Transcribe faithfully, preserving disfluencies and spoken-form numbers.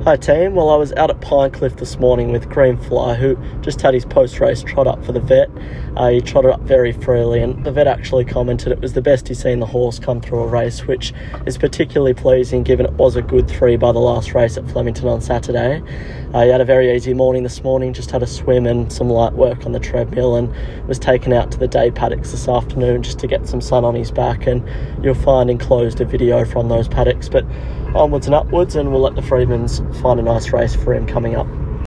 Hi team, well I was out at Pinecliff this morning with Greenfly, who just had his post-race trot up for the vet. Uh, he trotted up very freely, and the vet actually commented it was the best he's seen the horse come through a race, which is particularly pleasing given it was a good three by the last race at Flemington on Saturday. Uh, he had a very easy morning this morning, just had a swim and some light work on the treadmill, and was taken out to the day paddocks this afternoon just to get some sun on his back, and you'll find enclosed a video from those paddocks. But onwards and upwards, and we'll let the Freedmans find a nice race for him coming up.